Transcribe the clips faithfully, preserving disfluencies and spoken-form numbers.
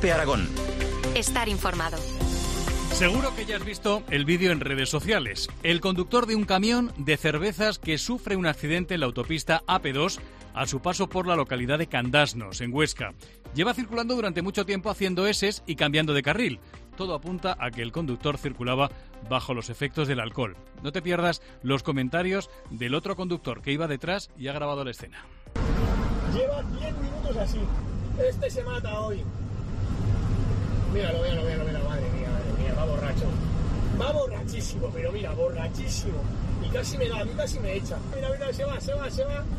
COPE Aragón. Estar informado. Seguro que ya has visto el vídeo en redes sociales. El conductor de un camión de cervezas que sufre un accidente en la autopista A P dos a su paso por la localidad de Candasnos, en Huesca. Lleva circulando durante mucho tiempo haciendo eses y cambiando de carril. Todo apunta a que el conductor circulaba bajo los efectos del alcohol. No te pierdas los comentarios del otro conductor que iba detrás y ha grabado la escena. Lleva diez minutos así. Este se mata hoy. Míralo, míralo, míralo, míralo, madre mía, madre mía, va borracho. Va borrachísimo, pero mira, borrachísimo. Y casi me da, a mí casi me echa. Mira, mira, se va, se va, se va.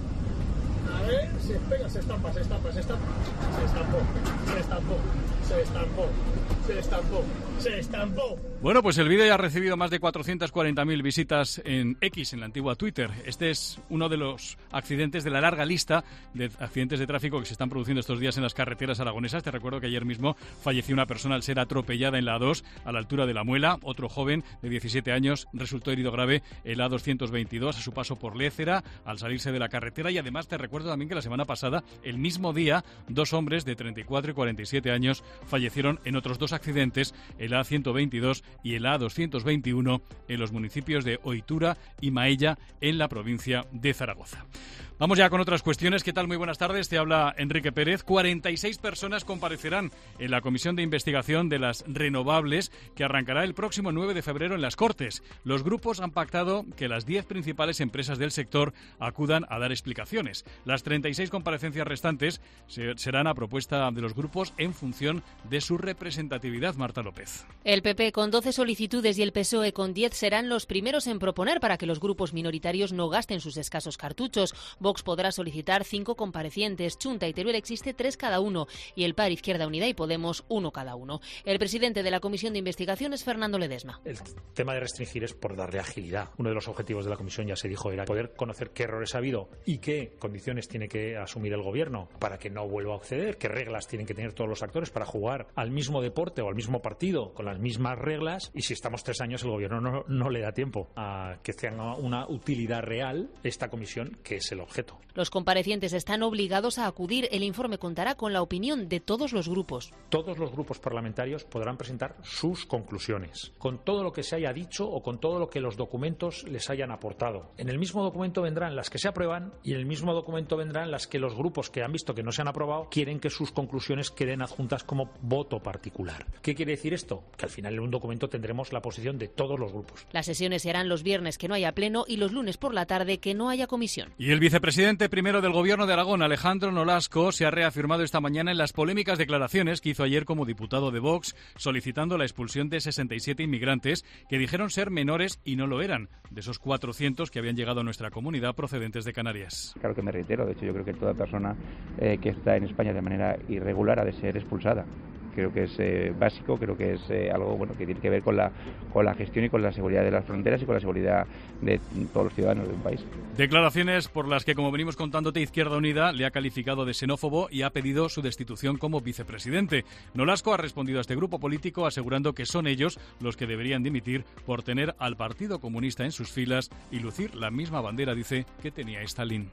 A ver, se pega, se estampa, se estampa, se estampa. Se estampó, se estampó, se estampó, se estampó, se estampó. Bueno, pues el vídeo ya ha recibido más de cuatrocientas cuarenta mil visitas en X, en la antigua Twitter. Este es uno de los accidentes de la larga lista de accidentes de tráfico que se están produciendo estos días en las carreteras aragonesas. Te recuerdo que ayer mismo falleció una persona al ser atropellada en la A dos a la altura de La Muela. Otro joven de diecisiete años resultó herido grave en la A doscientos veintidós a su paso por Lécera al salirse de la carretera. Y además te recuerdo también que la semana pasada, el mismo día, dos hombres de treinta y cuatro y cuarenta y siete años fallecieron en otros dos accidentes, el A ciento veintidós y el A doscientos veintiuno, en los municipios de Oitura y Maella, en la provincia de Zaragoza. Vamos ya con otras cuestiones. ¿Qué tal? Muy buenas tardes. Te habla Enrique Pérez. cuarenta y seis personas comparecerán en la Comisión de Investigación de las Renovables, que arrancará el próximo nueve de febrero en las Cortes. Los grupos han pactado que las diez principales empresas del sector acudan a dar explicaciones. Las treinta y seis comparecencias restantes serán a propuesta de los grupos en función de su representatividad. Marta López. El P P con doce solicitudes y el P S O E con diez serán los primeros en proponer para que los grupos minoritarios no gasten sus escasos cartuchos. Vox podrá solicitar cinco comparecientes, Chunta y Teruel existe tres cada uno y el P A R, Izquierda Unida y Podemos uno cada uno. El presidente de la Comisión de Investigación es Fernando Ledesma. El tema de restringir es por darle agilidad. Uno de los objetivos de la comisión, ya se dijo, era poder conocer qué errores ha habido y qué condiciones tiene que asumir el gobierno para que no vuelva a acceder, qué reglas tienen que tener todos los actores para jugar al mismo deporte o al mismo partido con las mismas reglas, y si estamos tres años el gobierno no, no le da tiempo a que tenga una utilidad real esta comisión, que es el objeto. Los comparecientes están obligados a acudir. El informe contará con la opinión de todos los grupos. Todos los grupos parlamentarios podrán presentar sus conclusiones, con todo lo que se haya dicho o con todo lo que los documentos les hayan aportado. En el mismo documento vendrán las que se aprueban y en el mismo documento vendrán las que los grupos que han visto que no se han aprobado quieren que sus conclusiones queden adjuntas como voto particular. ¿Qué quiere decir esto? Que al final en un documento tendremos la posición de todos los grupos. Las sesiones se harán los viernes que no haya pleno y los lunes por la tarde que no haya comisión. Y el vicepresidente primero del Gobierno de Aragón, Alejandro Nolasco, se ha reafirmado esta mañana en las polémicas declaraciones que hizo ayer como diputado de Vox, solicitando la expulsión de sesenta y siete inmigrantes que dijeron ser menores y no lo eran, de esos cuatrocientos que habían llegado a nuestra comunidad procedentes de Canarias. Claro que me reitero, de hecho yo creo que toda persona eh, que está en España de manera irregular ha de ser expulsada. Creo que es eh, básico, creo que es eh, algo bueno que tiene que ver con la, con la gestión y con la seguridad de las fronteras y con la seguridad de todos los ciudadanos de un país. Declaraciones por las que, como venimos contándote, Izquierda Unida le ha calificado de xenófobo y ha pedido su destitución como vicepresidente. Nolasco ha respondido a este grupo político asegurando que son ellos los que deberían dimitir por tener al Partido Comunista en sus filas y lucir la misma bandera, dice, que tenía Stalin.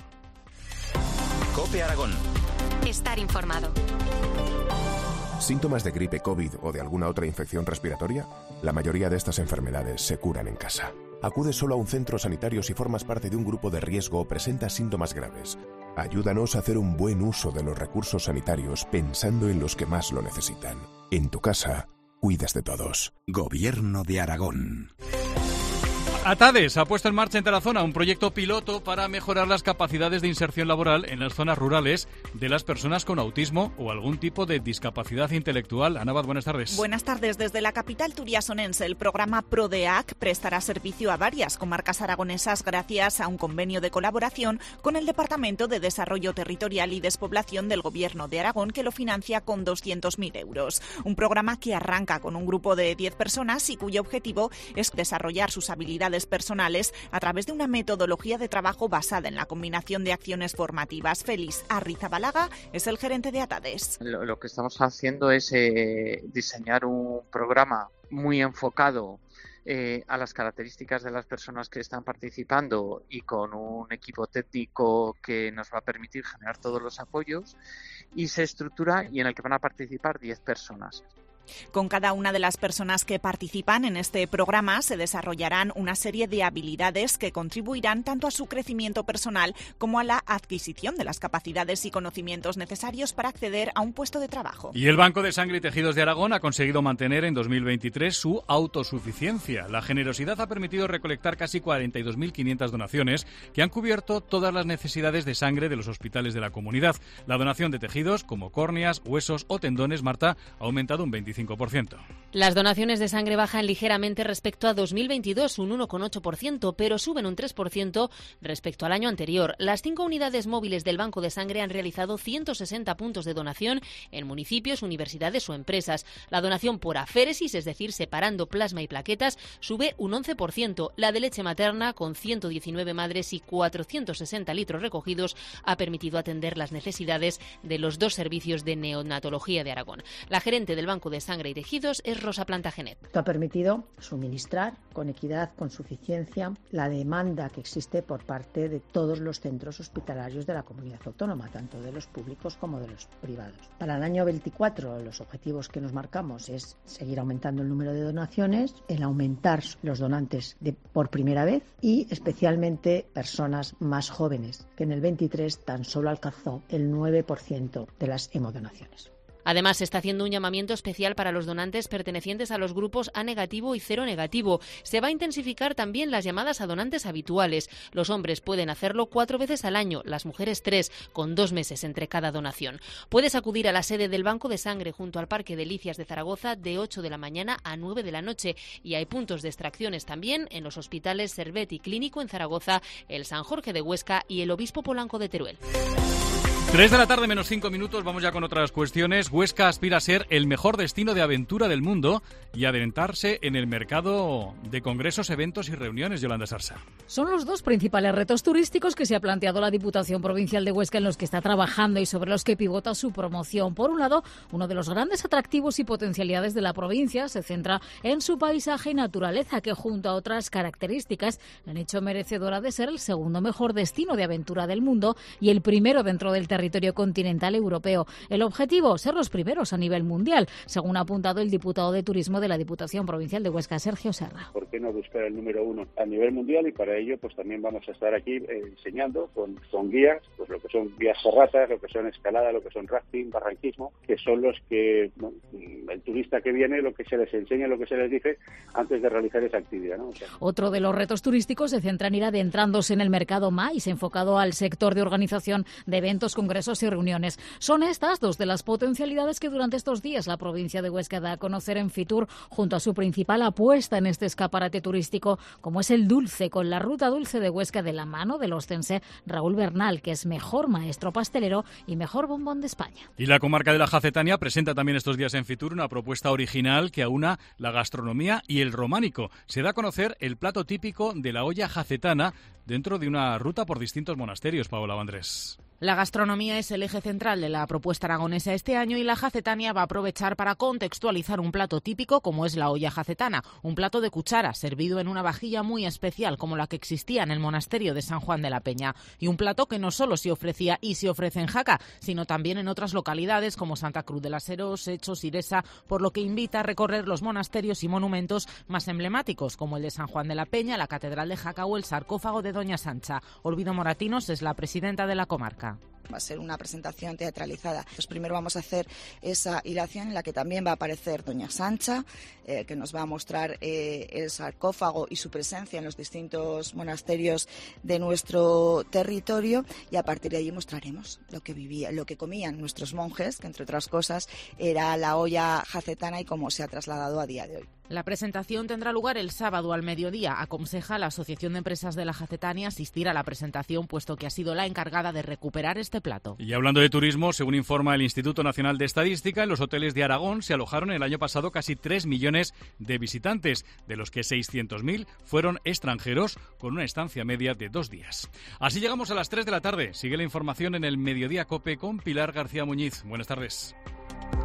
COPE Aragón. Estar informado. ¿Síntomas de gripe, COVID o de alguna otra infección respiratoria? La mayoría de estas enfermedades se curan en casa. Acude solo a un centro sanitario si formas parte de un grupo de riesgo o presentas síntomas graves. Ayúdanos a hacer un buen uso de los recursos sanitarios pensando en los que más lo necesitan. En tu casa, cuidas de todos. Gobierno de Aragón. Atades ha puesto en marcha en Tarazona un proyecto piloto para mejorar las capacidades de inserción laboral en las zonas rurales de las personas con autismo o algún tipo de discapacidad intelectual. Ana Abad, buenas tardes. Buenas tardes. Desde la capital turiasonense, el programa PRODEAC prestará servicio a varias comarcas aragonesas gracias a un convenio de colaboración con el Departamento de Desarrollo Territorial y Despoblación del Gobierno de Aragón, que lo financia con doscientos mil euros. Un programa que arranca con un grupo de diez personas y cuyo objetivo es desarrollar sus habilidades personales a través de una metodología de trabajo basada en la combinación de acciones formativas. Félix Arrizabalaga es el gerente de Atades. Lo, lo que estamos haciendo es eh, diseñar un programa muy enfocado eh, a las características de las personas que están participando y con un equipo técnico que nos va a permitir generar todos los apoyos, y se estructura y en el que van a participar diez personas. Con cada una de las personas que participan en este programa se desarrollarán una serie de habilidades que contribuirán tanto a su crecimiento personal como a la adquisición de las capacidades y conocimientos necesarios para acceder a un puesto de trabajo. Y el Banco de Sangre y Tejidos de Aragón ha conseguido mantener en dos mil veintitrés su autosuficiencia. La generosidad ha permitido recolectar casi cuarenta y dos mil quinientas donaciones que han cubierto todas las necesidades de sangre de los hospitales de la comunidad. La donación de tejidos como córneas, huesos o tendones, Marta, ha aumentado un veinticinco por ciento. Las donaciones de sangre bajan ligeramente respecto a dos mil veintidós, un uno coma ocho por ciento, pero suben un tres por ciento respecto al año anterior. Las cinco unidades móviles del Banco de Sangre han realizado ciento sesenta puntos de donación en municipios, universidades o empresas. La donación por aféresis, es decir, separando plasma y plaquetas, sube un once por ciento. La de leche materna, con ciento diecinueve madres y cuatrocientos sesenta litros recogidos, ha permitido atender las necesidades de los dos servicios de neonatología de Aragón. La gerente del Banco de Sangre y Tejidos es Rosa Plantagenet. Esto ha permitido suministrar con equidad, con suficiencia, la demanda que existe por parte de todos los centros hospitalarios de la comunidad autónoma, tanto de los públicos como de los privados. Para el año veinticuatro, los objetivos que nos marcamos es seguir aumentando el número de donaciones, el aumentar los donantes de, por primera vez, y especialmente personas más jóvenes, que en el veintitrés tan solo alcanzó el nueve por ciento de las hemodonaciones. Además, se está haciendo un llamamiento especial para los donantes pertenecientes a los grupos A negativo y cero negativo. Se va a intensificar también las llamadas a donantes habituales. Los hombres pueden hacerlo cuatro veces al año, las mujeres tres, con dos meses entre cada donación. Puedes acudir a la sede del Banco de Sangre junto al Parque Delicias de Zaragoza de ocho de la mañana a nueve de la noche, y hay puntos de extracciones también en los hospitales Servet y Clínico en Zaragoza, el San Jorge de Huesca y el Obispo Polanco de Teruel. Tres de la tarde menos cinco minutos, vamos ya con otras cuestiones. Huesca aspira a ser el mejor destino de aventura del mundo y adentrarse en el mercado de congresos, eventos y reuniones. Yolanda Sarsa. Son los dos principales retos turísticos que se ha planteado la Diputación Provincial de Huesca, en los que está trabajando y sobre los que pivota su promoción. Por un lado, uno de los grandes atractivos y potencialidades de la provincia se centra en su paisaje y naturaleza, que junto a otras características le han hecho merecedora de ser el segundo mejor destino de aventura del mundo y el primero dentro del territorio territorio continental europeo. El objetivo, ser los primeros a nivel mundial, según ha apuntado el diputado de Turismo de la Diputación Provincial de Huesca, Sergio Serra. ¿Por qué no buscar el número uno a nivel mundial? Y para ello pues también vamos a estar aquí eh, enseñando con, con guías, pues lo que son guías ferratas, lo que son escalada, lo que son rafting, barranquismo, que son los que, bueno, el turista que viene, lo que se les enseña, lo que se les dice antes de realizar esa actividad, ¿no? O sea, otro de los retos turísticos se centra en ir adentrándose en el mercado maíz, enfocado al sector de organización de eventos, congresos y reuniones. Son estas dos de las potencialidades que durante estos días la provincia de Huesca da a conocer en Fitur, junto a su principal apuesta en este escaparate turístico, como es el dulce, con la ruta dulce de Huesca de la mano del ostense Raúl Bernal, que es mejor maestro pastelero y mejor bombón de España. Y la comarca de la Jacetania presenta también estos días en Fitur una propuesta original que aúna la gastronomía y el románico. Se da a conocer el plato típico de la olla jacetana dentro de una ruta por distintos monasterios. Paola Vandrés. La gastronomía es el eje central de la propuesta aragonesa este año y la Jacetania va a aprovechar para contextualizar un plato típico como es la olla jacetana, un plato de cuchara servido en una vajilla muy especial como la que existía en el monasterio de San Juan de la Peña, y un plato que no solo se ofrecía y se ofrece en Jaca, sino también en otras localidades como Santa Cruz de las Heros, Hechos, Iresa, por lo que invita a recorrer los monasterios y monumentos más emblemáticos como el de San Juan de la Peña, la Catedral de Jaca o el sarcófago de Doña Sancha. Olvido Moratinos es la presidenta de la comarca. Va a ser una presentación teatralizada. Pues primero vamos a hacer esa hilación en la que también va a aparecer Doña Sancha, eh, que nos va a mostrar eh, el sarcófago y su presencia en los distintos monasterios de nuestro territorio, y a partir de ahí mostraremos lo que vivía, lo que comían nuestros monjes, que entre otras cosas era la olla jacetana y cómo se ha trasladado a día de hoy. La presentación tendrá lugar el sábado al mediodía. Aconseja la Asociación de Empresas de la Jacetania asistir a la presentación, puesto que ha sido la encargada de recuperar este plato. Y hablando de turismo, según informa el Instituto Nacional de Estadística, en los hoteles de Aragón se alojaron el año pasado casi tres millones de visitantes, de los que seiscientos mil fueron extranjeros, con una estancia media de dos días. Así llegamos a las tres de la tarde. Sigue la información en el Mediodía COPE con Pilar García Muñiz. Buenas tardes.